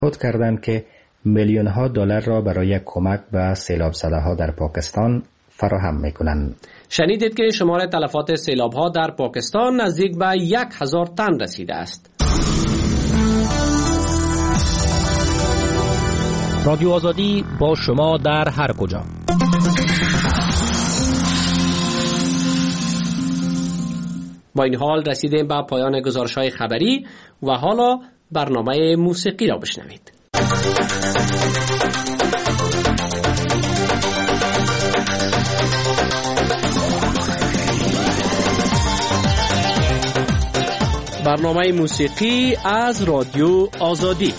تعهد کردند که میلیون ها دلار را برای کمک به سیلاب زده‌ها در پاکستان فراهم می‌کنند. شنیدید که شمار تلفات سیلاب‌ها در پاکستان نزدیک به 1000 تن رسیده است. رادیو آزادی با شما در هر کجا. با این حال رسیدیم به پایان گزارش‌های خبری و حالا برنامه موسیقی را بشنوید. برنامه موسیقی از رادیو آزادی.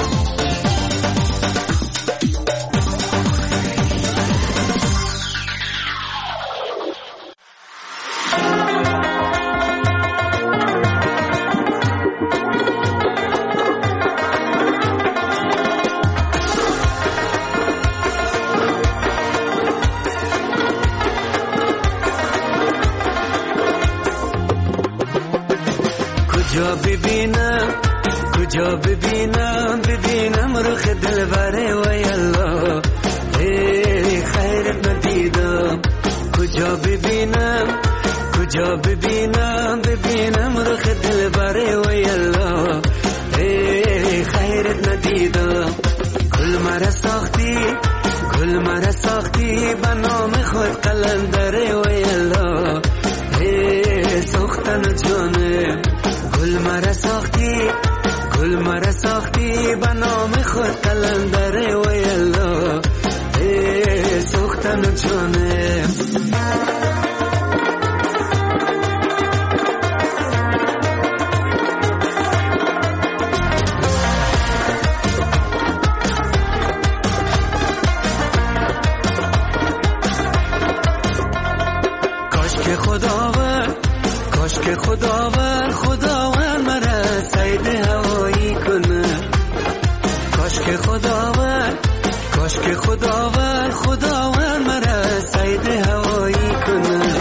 ببینم رخ دلبره و یلا خیرت ندیدم. کجا ببینم رخ دلبره و یلا خیرت ندیدم. گل مرا ساختی به نام خود قلندره و یلا سوختن جانم. گل مرا ساختی به نام خود قلندره و یلا سوختن جانم. کاش که خداوند مرا سید هوایی کنه. کاش که خداوند مرا سید هوایی کنه.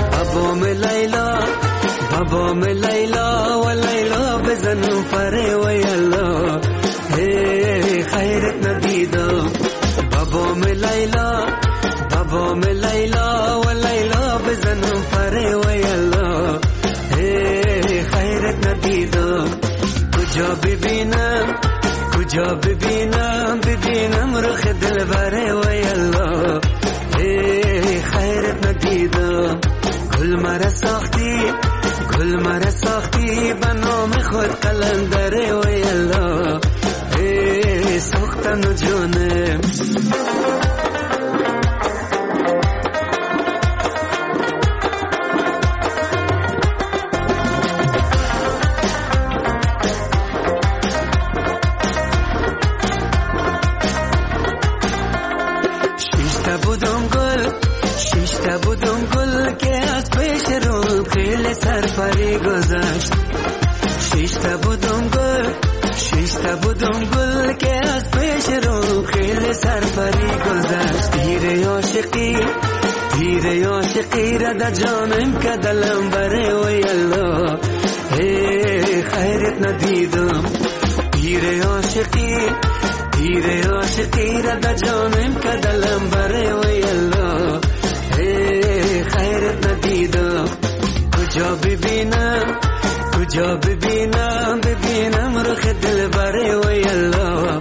بابام لیلا و لیلا بزنم پره و یلا خیرت ندیدم. بابام لیلا و لیلا بزنم پره و یلا خیرت ندیدم. کجا ببینم رخ دلبره و یلا خیرت ندیدم. گل مرا ساختی به نام خود قلندره و یلا سوختن جانم. شیشتا بودم گل که از پیش رو خیلی سرپری گذشت. شیشتا بودم گل که از پیش رو خیلی سرپری گذشت. تیر عاشقی را در جانم که دلم بره و یلا خیرت ندیدم. تیر عاشقی را در جانم که دلم بره و یلا خیرت ندیدم. کجا ببینم رخ دلبره و یلا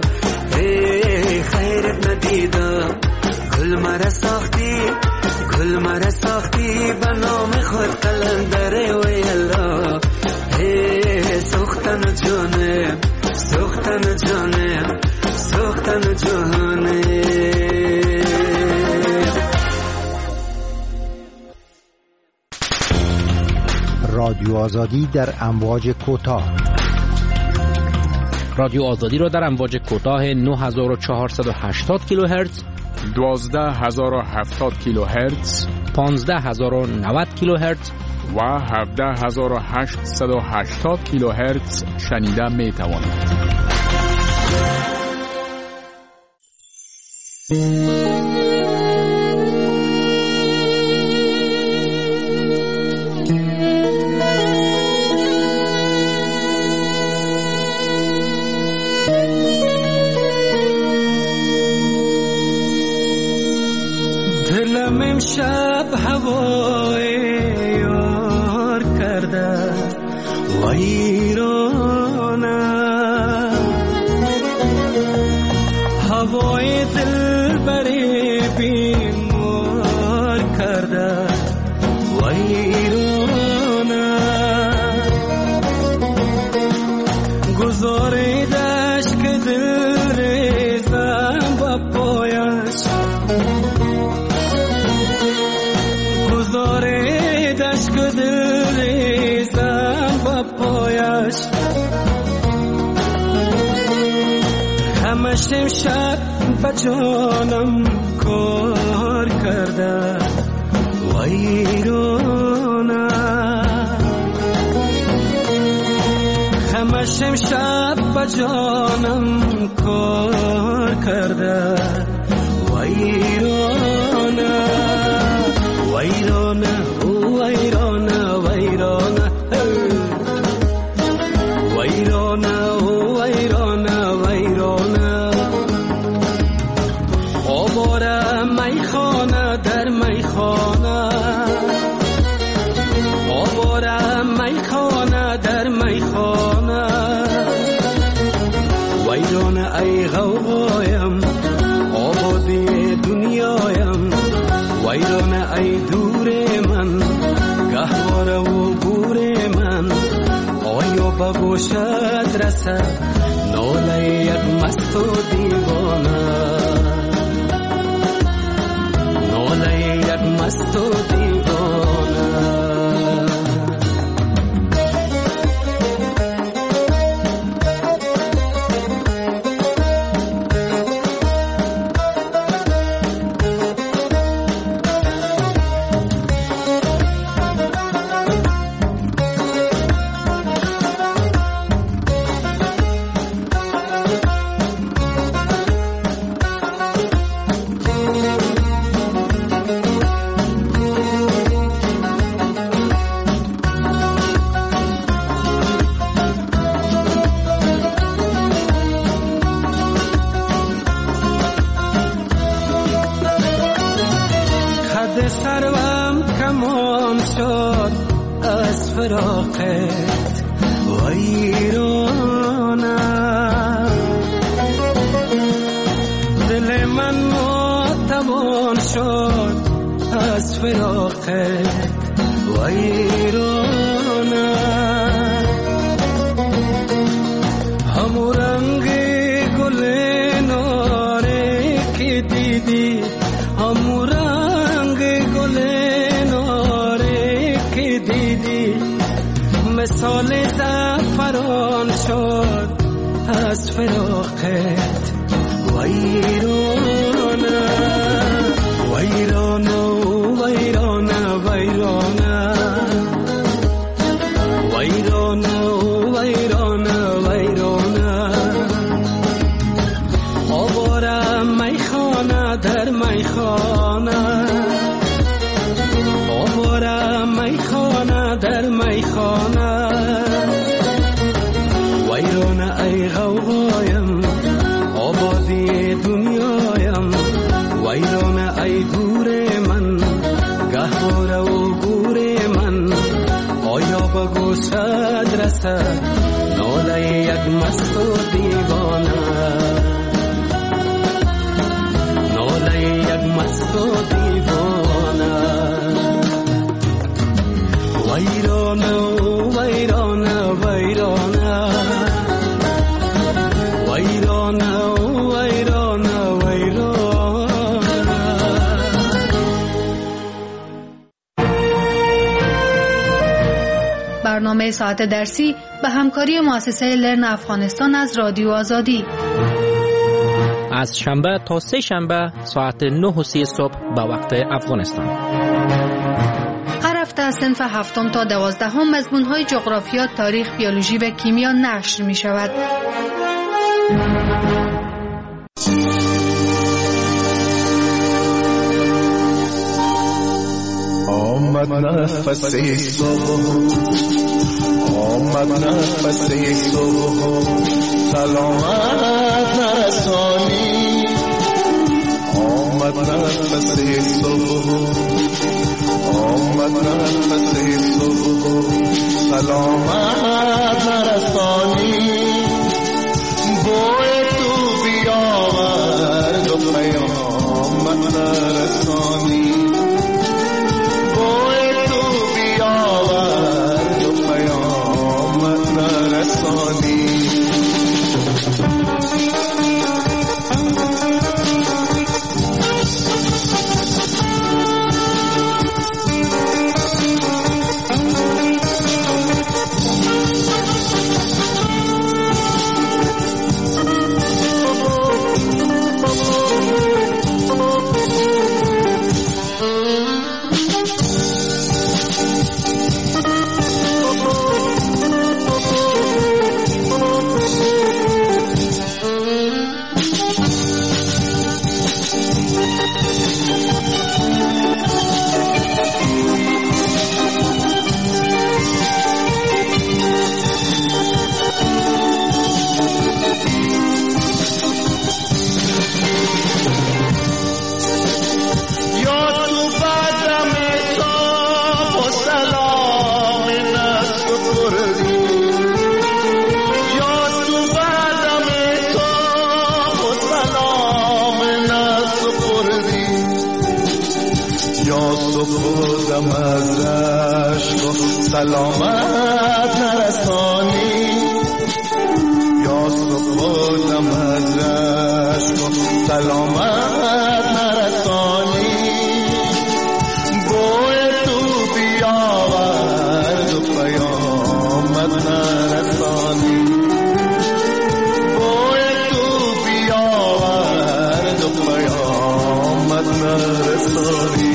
خیرت ندیدم. گل مرا ساختی به نام خود قلندره و یلا سوختن جانم. رادیو آزادی در امواج کوتاه. رادیو آزادی را در امواج کوتاه 9480 کیلوهرتز، 12070 کیلوهرتز، 15090 کیلوهرتز و 17880 کیلوهرتز شنیده می توانید. شب هوای یار کرده ویرانه، هوای دل بری بیمار کرده ویرانه، گذاریدش که دل ریزم با پایش، گذاریدش که دل ریزم با پایش، همش امشب با جانم کار کرده ویرانه، همش امشب با جانم کار کرده ویرانه، ویرانه ویرانه ویرانه ویرانه ویرانه ویرانه، آواره میخانه در میخانه، آواره میخانه در میخانه، ویرانه ای غوغایم آبادی دنیایم، ویرانه ای دور من گهواره و گور من، آیا به گوشت رسد ناله یک مست و دیوانه، ناله یک مست و دیوانه. سروم کمان شد از فراقت ویرانه، دل من ناتوان شد از فراقت ویرانه، همو رنگ گل ناره که دیدی، همو مثال زعفران شد از فراقت ویرانه، ویرانه ویرانه ویرانه ویرانه ویرانه ویرانه، آواره میخانه در میخانه، آواره میخانه در میخانه، ویرانه ای غوغایم آبادی دنیایم، ویرانه ای گور من گهواره و گور من، آیا به گوشت رسد ناله یک مست و دیوانه، ناله یک مست و دیوانه، ویرانه ویرانه ویرانه ویرانه ویرانه ویرانه. برنامه ساعت درسی به همکاری مؤسسه لرن افغانستان از رادیو آزادی از شنبه تا سه شنبه ساعت 9:30 صبح به وقت افغانستان. هر هفته از صنف 7 تا 12 مضمون‌های جغرافیا، تاریخ، بیولوژی و کیمیا نشر می‌شود. آمد نفس صبح، آمد نفس صبح، سلامت نرسانی، آمد نفس صبح، نفس صبح سلامت نرسانی بوی تو بیاورد و پیامت نرسانی بوی تو بیاورد و پیامت نرسانی خودم از عشق و سلامت نرسانی یا خودم از عشق و سلامت نرسانی بوی تو بیاورد و پیامت نرسانی بوی تو بیاورد و پیامت نرسانی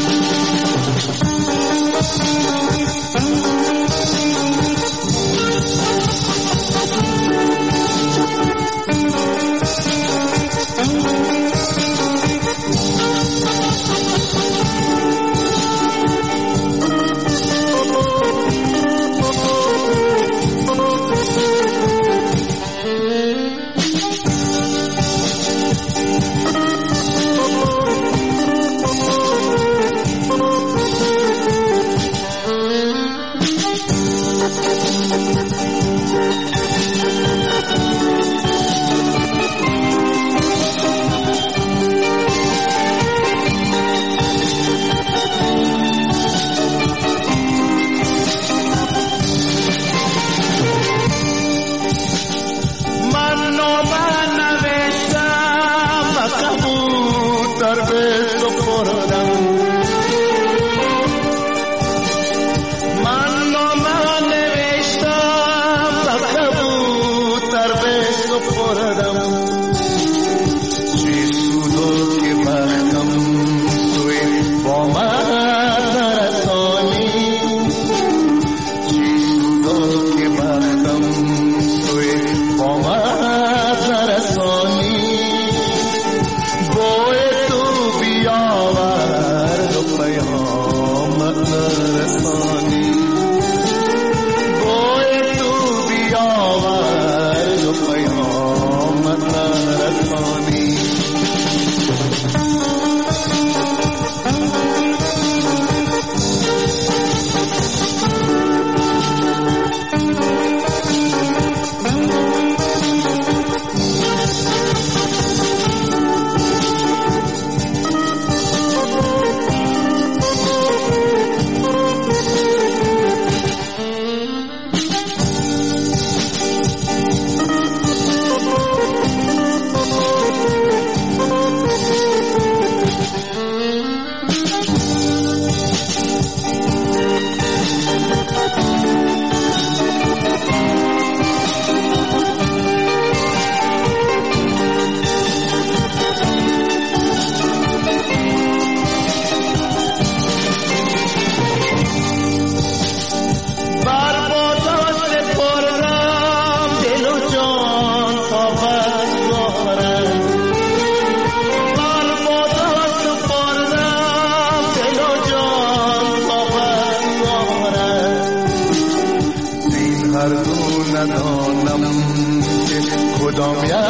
ندانم که کدام یک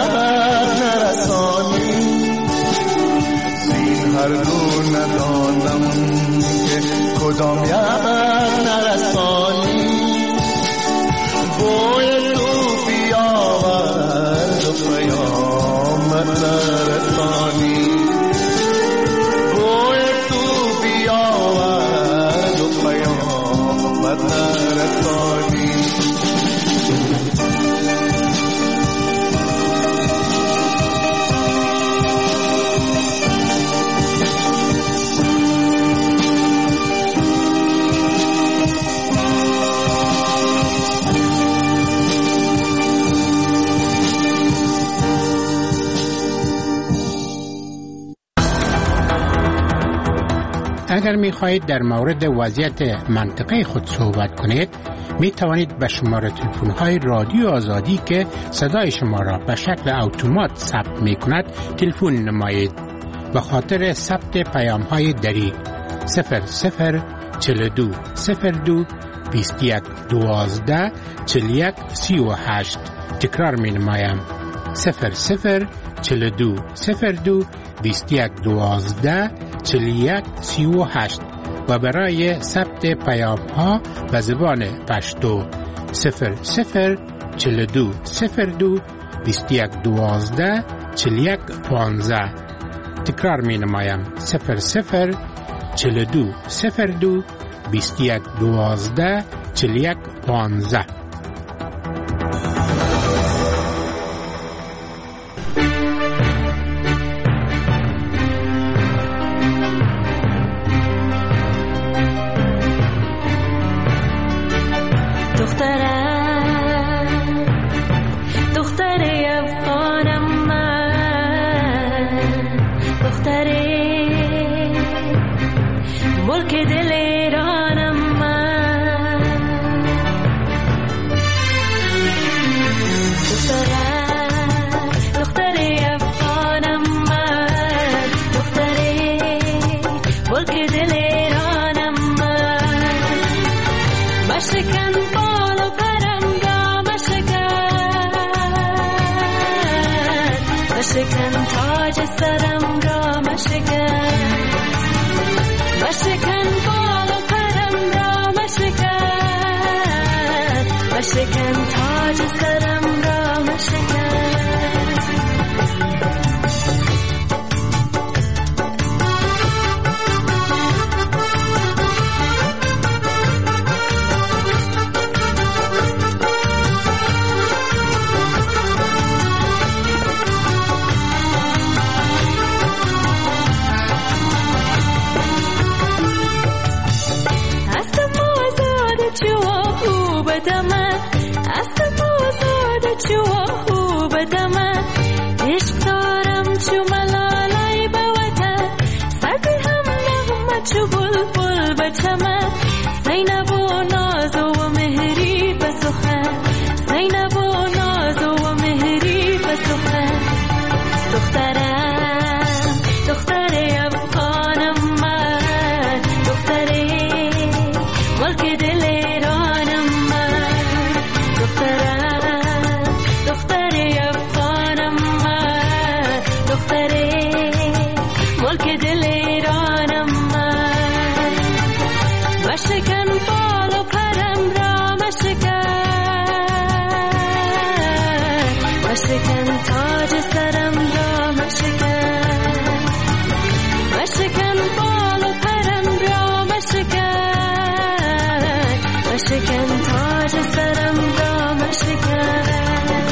نرسانی زین هر دو ندانم که کدام یک نرسانی بوی تو بیاورد و پیامت نرسانی بوی تو بیاورد و پیامت نرسانی اگر می خواهید در مورد وضعیت منطقه خود صحبت کنید می توانید به شماره تلفن های رادیو آزادی که صدای شما را به شکل اتومات ثبت می کند تلفن نمایید. به خاطر ثبت پیام های دری 0042 02 21 12 41 38 تکرار می نمایم 0042 02 21 12 41 38 و برای ثبت پیام ها به زبان پشتو 0042 02 21 12 41 15 تکرار می نمایم 0042 02 21 12 41 15.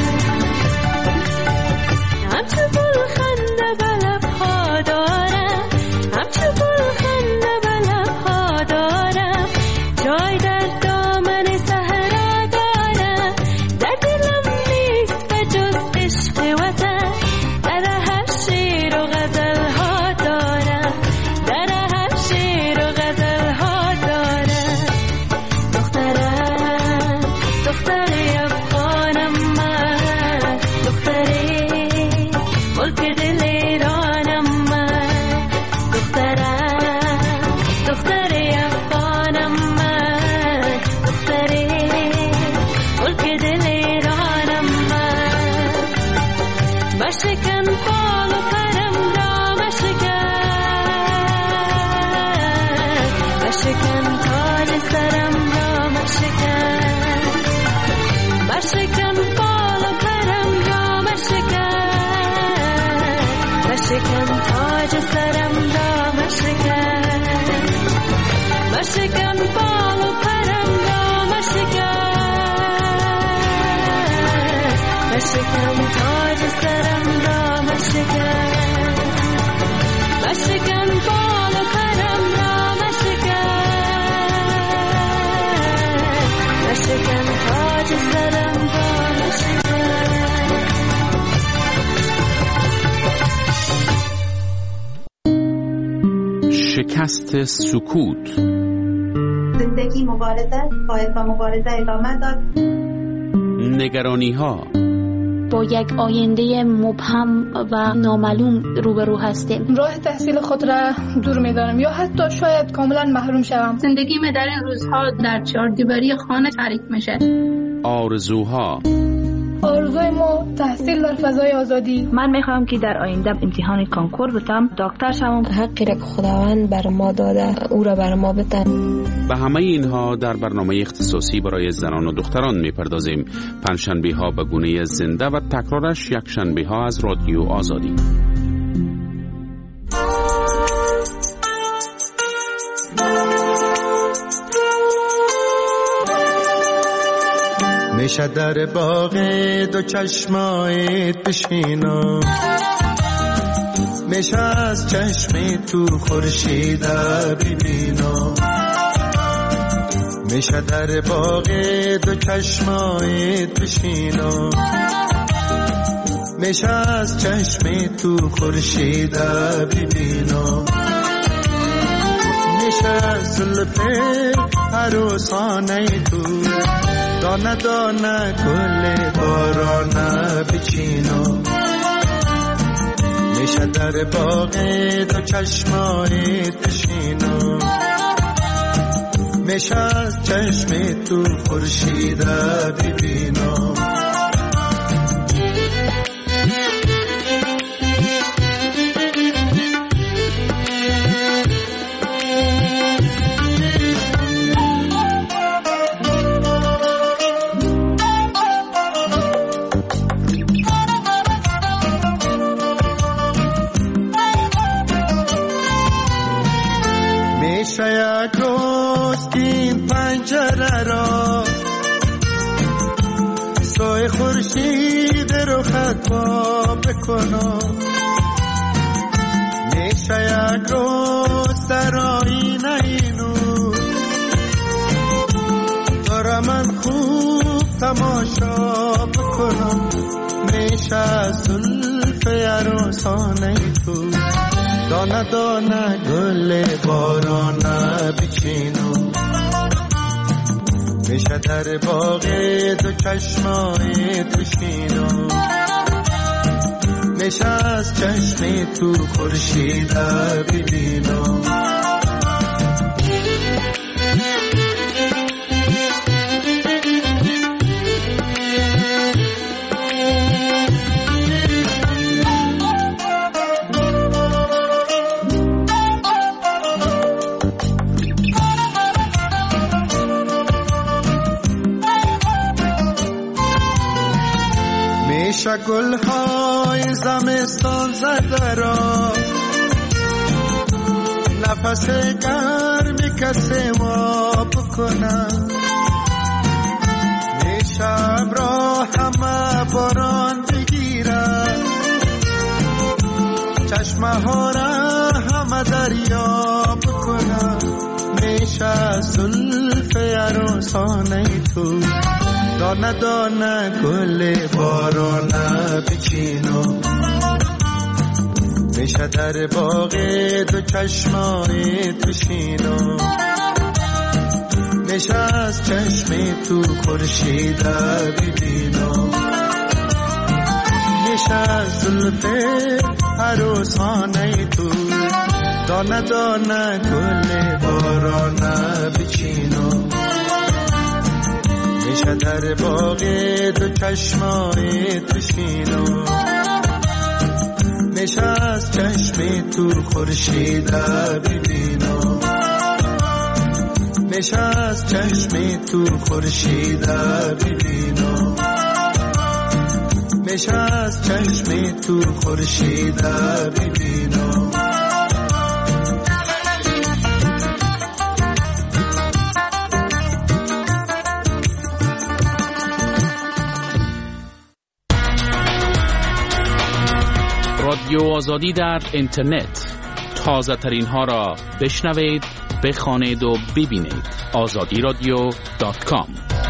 همچو بلخنده بلب ها دارم مشکن تاج سرم را مشکن مشکن بال و پرم را مشکن مشکن تاج سرم را مشکن مشکن بال و پرم را مشکن مشکن تاج سرم را مشکن. شکست سکوت. زندگی مبارزه باید با مبارزه ادامه داد. نگرانی ها. با یک آینده مبهم و نامعلوم روبرو هستیم. راه تحصیل خود را دور می‌دانم یا حتی شاید کاملا محروم شوم. زندگی در این روزها در چهاردیواری خانه تعریف میشه. آرزوها. آرزوی ما تحصیل در فضای آزادی. من میخوام که در آینده امتحان کنکور بتم، دکتر شوم. حقی را که خداوند بر ما داده او را بر ما بده. به همه اینها در برنامه اختصاصی برای زنان و دختران میپردازیم. پنجشنبه ها به گونه زنده و تکرارش یک شنبه ها از رادیو آزادی. میشه در باغ دو چشمایت بشینم، میشه از چشم تو خورشید ببینم، میشه در باغ دو چشمایت بشینم، میشه از چشم تو خورشید ببینم، میشه از زلف عروسانه تو دانه دانه گل بارانه بچینم، میشه در باغ دو چشمایت بشینم، میشه از چشم تو خورشید ببینم. یک روز این پنجره را سوی خورشید رو خطا بکنم، میشه یک روز در آینه اینو دارم من خوب تماشا بکنم، میشه زلف عروسانه تو دانه دانه گل بارانه بچینم، میشه در باغ دو چشمایت بشینم، میشه از چشم تو خورشید ببینم. میشه گلهای زمستان زده را نفس گرمی کسی ما بکنم، میشه ابرا همه باران بگیرم، چشمه ها را همه دریا بکنم، میشه زلف عروسانه تو دانه دانه گل بارانه بچینم، میشه در باغ دو چشمایت بشینم، میشه از چشم تو خورشید ببینم، میشه از زلف عروسانه تو دانه دانه گل بارانه بچینم، میشه در باغ دو چشمایت بشینم، میشه از چشم تو خورشید ببینم، میشه از چشم تو خورشید ببینم، میشه از چشم تو خورشید ببینم. رادیو آزادی در اینترنت، تازه ترین ها را بشنوید، بخوانید و ببینید. azadiradio.com.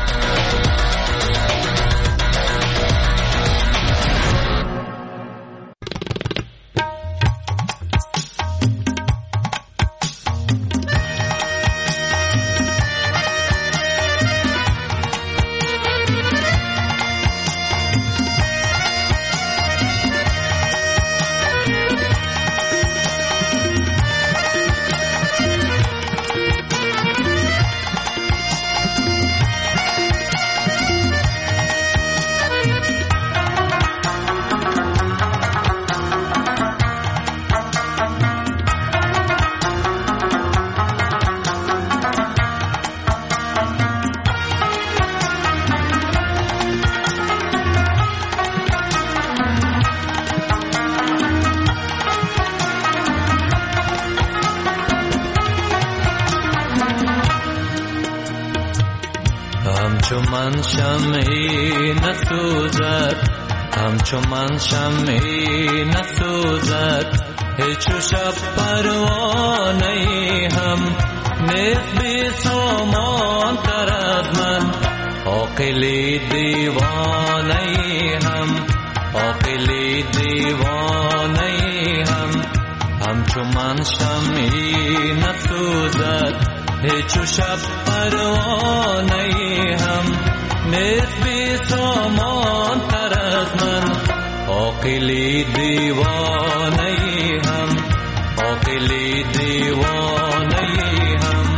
من شمعی نسوزد، همچو من شمعی نسوزد، هیچ شب پروانه هم نیست بی سامان تر از من. عاقلی دیوانه هم، عاقلی دیوانه هم، همچو من شمعی نسوزد، هیچ شب پروانه هم نیست بی سامان تر از من. عاقلی دیوانه هم، عاقلی دیوانه هم.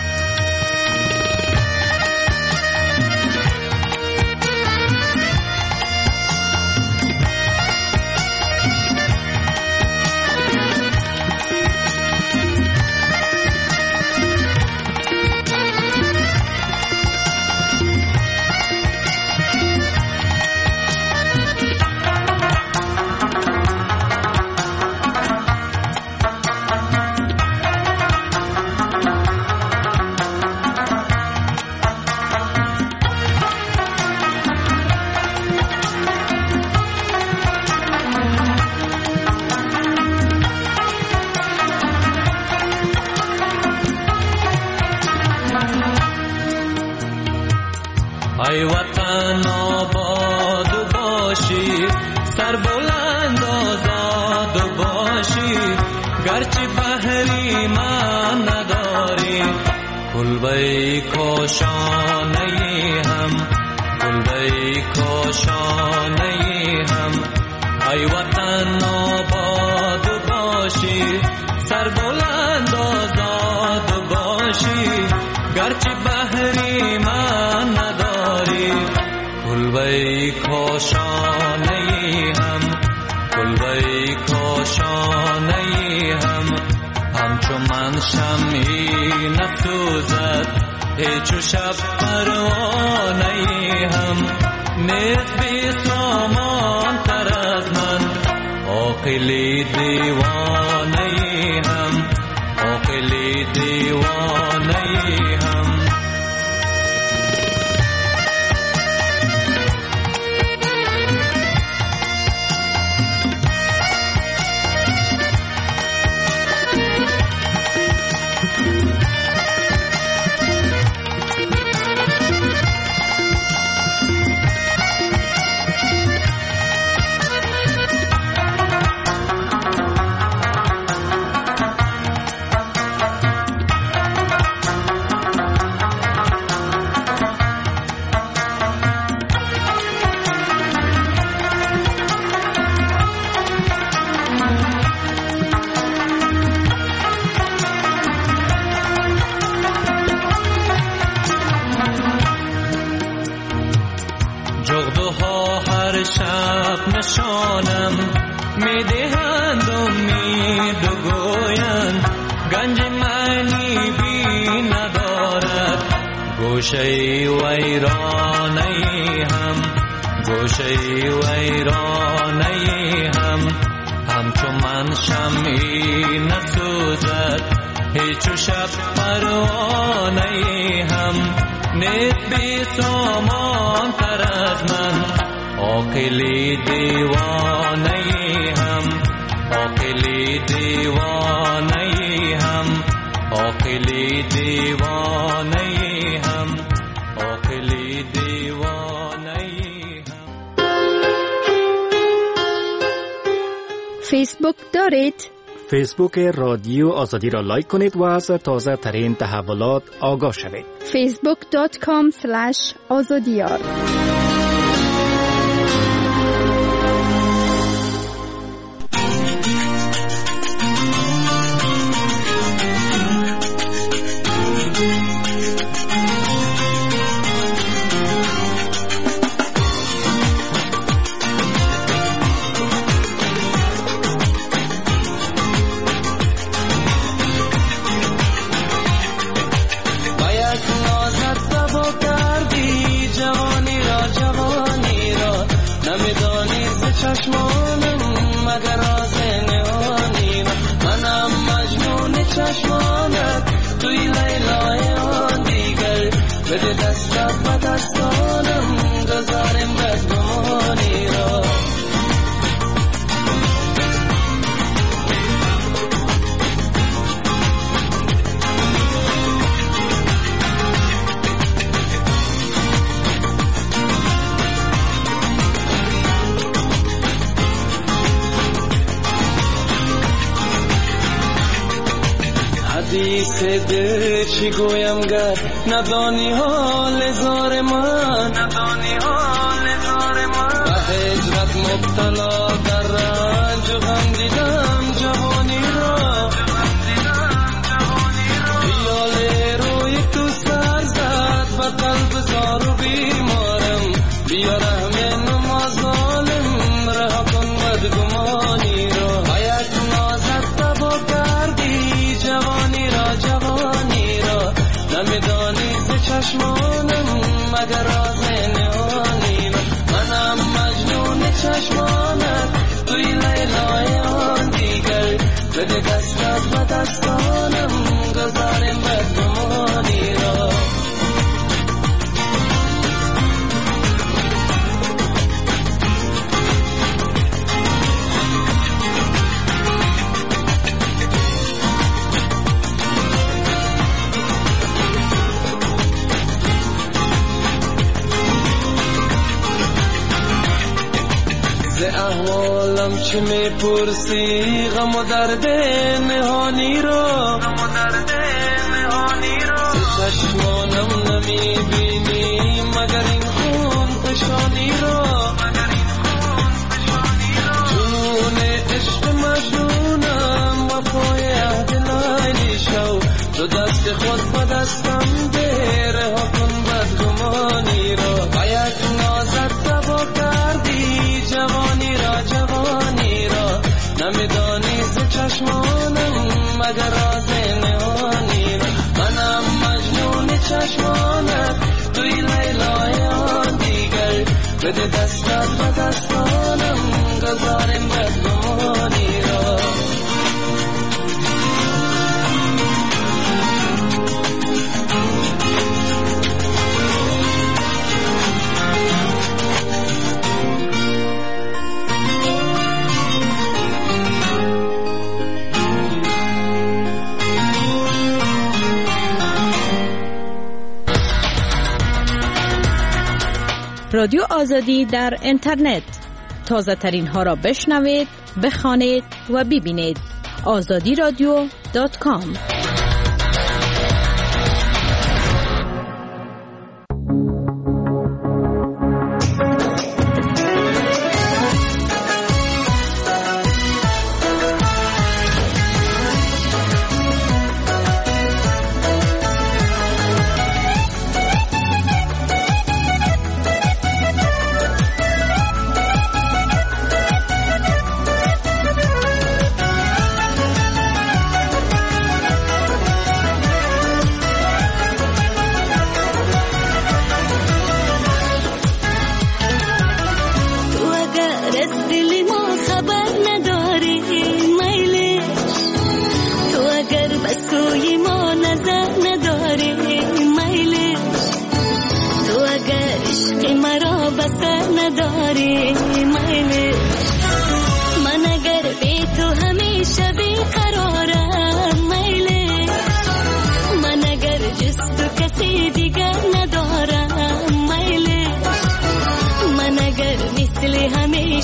ای وطن آباد باشی، سر بلند آزاد باشی، گرچه بحری من نداری، کلبه کاشانه هم، کلبه کاشانه هم. ای وطن آباد باشی، سر بلند آزاد باشی، گرچه بحری من نداری، کلبه کاشانه هم، کلبه کاشانه هم. همچو من شمعی نسوزد، هیچ شب پروانه هم نیست بی سامان تر از من. عاقلی دیوانه هم، عاقلی دیوانه هم. جغدها هر شب نشانم میدهند امید و گویند، گنج معنی بی ندارد، گوشه ویرانه هم، گوشه ویرانه ویرانه هم همچون من شمعی نسوزد هیچ شب پروانه هم نیت بی سامان تر از من عاقلی دیوانه هم عاقلی دیوانه هم عاقلی دیوانه هم عاقلی دیوانه هم. فیسبوک دارید؟ فیسبوک رادیو آزادی را لایک کنید و از تازه ترین تحولات آگاه شوید. facebook.com/azadiyar. چشمانم مگر آز نهانی منم مجنون چشمانت توی لیلای آن دیگر بده دستت و دستانم گذارم بدگمانی را حدیث دل چی گویم گر ندانی حال زار من به هجرت مبتلا در رنج و غم دیدم جوانی را خیال روی تو سر زد و قلب زار و بیمارم بیا رحم نما ظالم رها کن بدگمانی را باید نازت تبا کردی جوانی را نمیدانی ز چشمانم مگر راز نهانی منم مجنون چشمانت توی لیلای آن دیگر بده دستت و دستانم گذارم بدگمانی را احوالم چه میپرسی غم و درد نهانی را چشمانم نمیبینی مگر این خون فشانی را جنون عشق مجنونم وفای عهد لیلی شو تو دست خود به دستم ده رها کن بدگمانی را باید نازت تبا کردی جوانی را نمیدانی ز چشمانم مگر راز نهانی را منم مجنون چشمانت توی لیلای آن دیگر بده دستت و دستانم گذارم بدگمانی را رادیو آزادی در اینترنت تازه ترین ها را بشنوید، بخوانید و ببینید. azadiradio.com.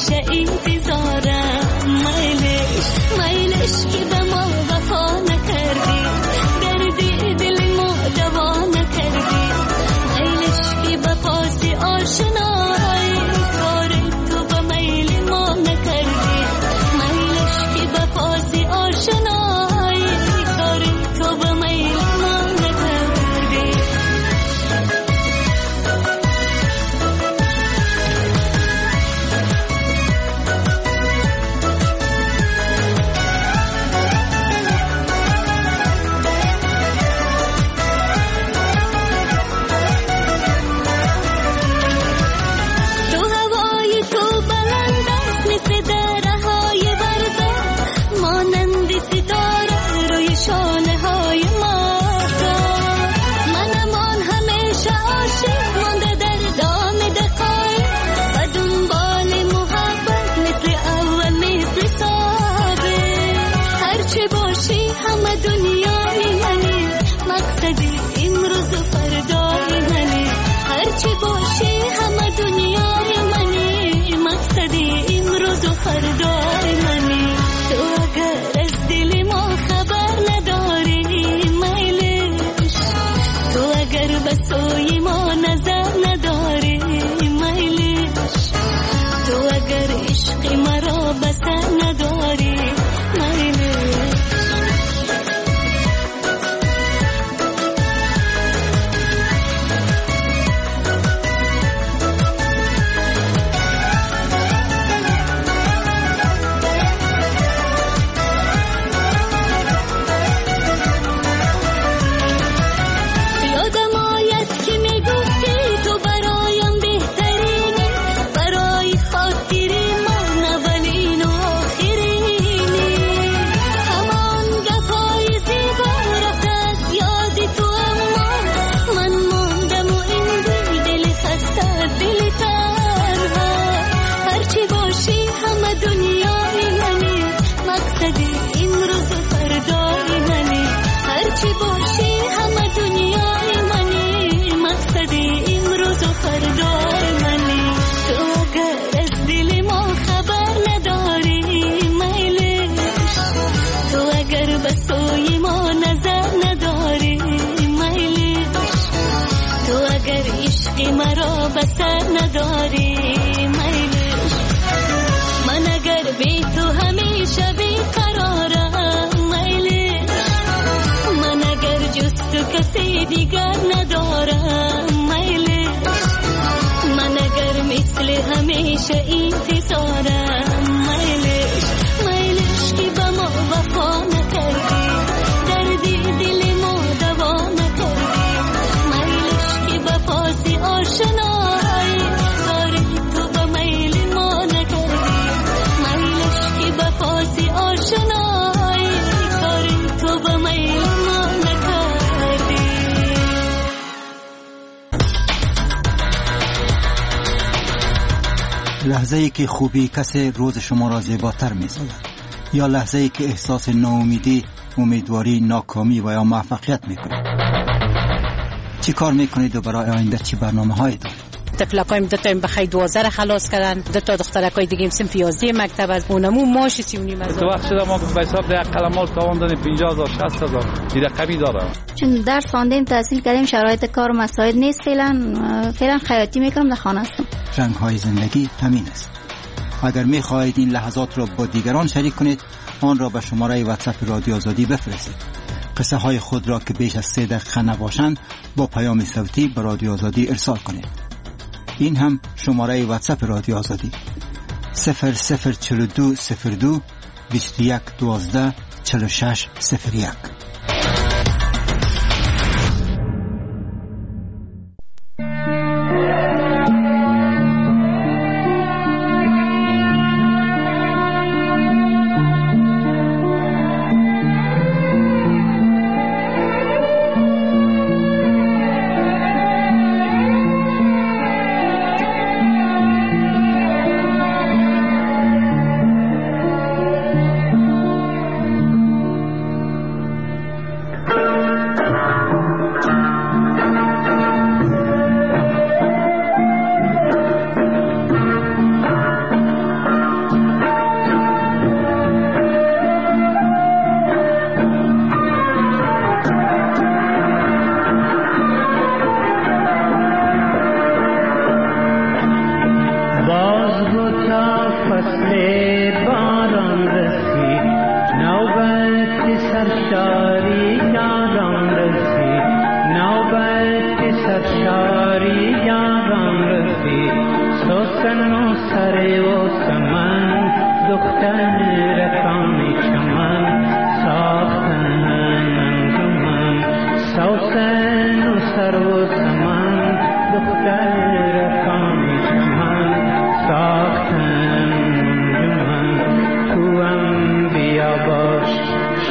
همیشه انتظارم. میلش که به ما وفا نکردی، دردی دل ما دوا نکردی. میلش که به پاس آشنایی، کار تو به میل ما نکردی. میلش که به پاس آشنایی، کار تو به میل ما نکردی. مرا بسر نداری میلش، من اگر بی تو همیشه بی قرارم میلش، من اگر جز تو کسی دیگر ندارم میلش، من اگر مثل همیشه انتظارم میلش. میلش که به ما وفا نکردی، دردی دل ما دوا نکردی. میلش که به پاس آشنایی، کار تو به میل ما نکردی. میلش که به پاس آشنایی، کار تو به میل ما نکردی. لحظه ای که خوبی کسی روز شما را زیباتر می سازد، یا لحظه ای که احساس ناامیدی، امیدواری، ناکامی و یا موفقیت می کنید. چی کار می کنید و برای آینده چی برنامه هایی دارید؟ تفلکایم دوتایم بخی 12 خلاص کردن، دوتا دخترکای دیگه سنف 11 مکتب از اونمو ماش 3.5 هزار. تو وقت شده ما به حساب ده قلمال تاوان 50,000 60,000 دیگه کمی داره. چون درس خواندیم، تحصیل کردیم، شرایط کار مساعد نیست. فعلا خیاطی میکنم، در خانه هستم. رنگ های زندگی همین است. اگر می خواهید این لحظات را با دیگران شریک کنید، آن را به شماره واتساپ رادیو آزادی بفرستید. قصه های خود را که بیش از 3 دقیقه نباشند با پیام صوتی به رادیو آزادی ارسال کنید. این هم شماره واتساپ رادیو آزادی 0042 02 21 12 46 01.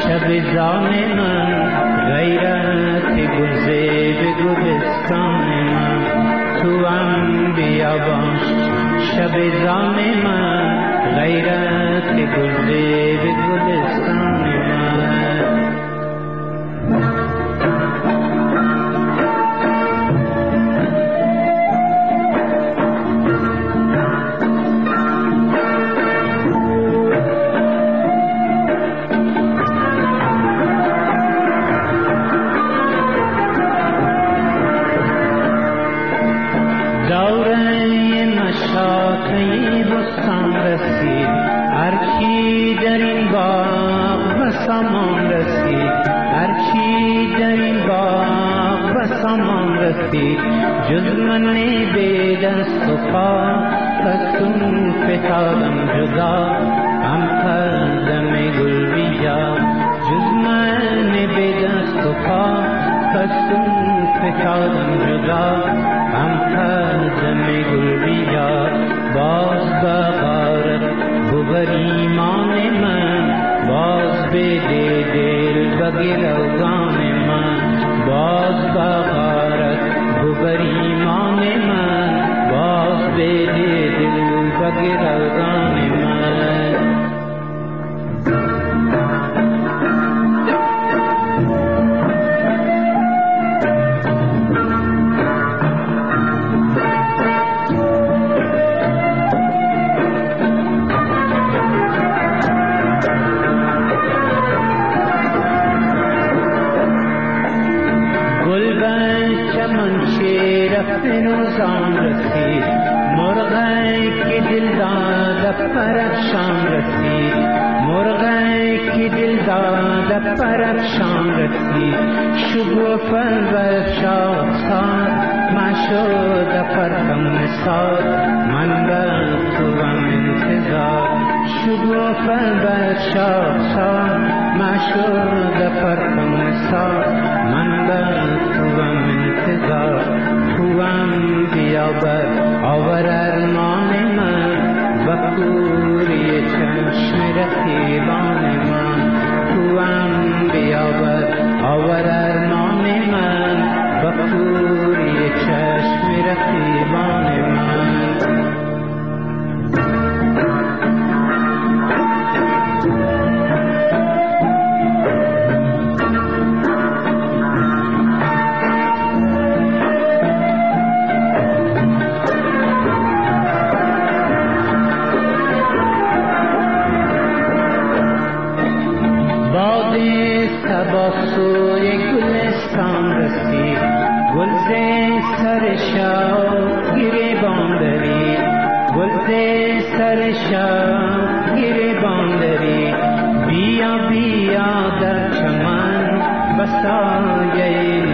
شب زان من غیرت گلزه به گلستان من تو هم بیا باش شب زان من غیرت گلزه به گلستان من جز من بے دست و پا پستون فتادم جدا هم پردم گل بیا جز من بے دست و پا پستون فتادم جدا هم پردم گل بیا باز بغارت ببر ایمان من باز بده دل بگروگان من باز بغارت بر ایمان من باز بده دل بگروگان من فنوزان رسید مرغی که دل داده پرفشان رسید مرغی که دل داده پرفشان رسید شب و فلور شاخسان مشود پرکم نساد من بر توام انتظار شب و فلور شاخسان مشود پرکم نساد من بر توام انتظار توام بیابر آور ارمان من و کوری چشم رقیبان من توام بیابر آور ارمان من و کوری چشم رقیبان من سوی گلستان رسید گلزه سر شاه گریبان دارید گلزه سر شاه گریبان دارید بیا بیا در چمن بسایه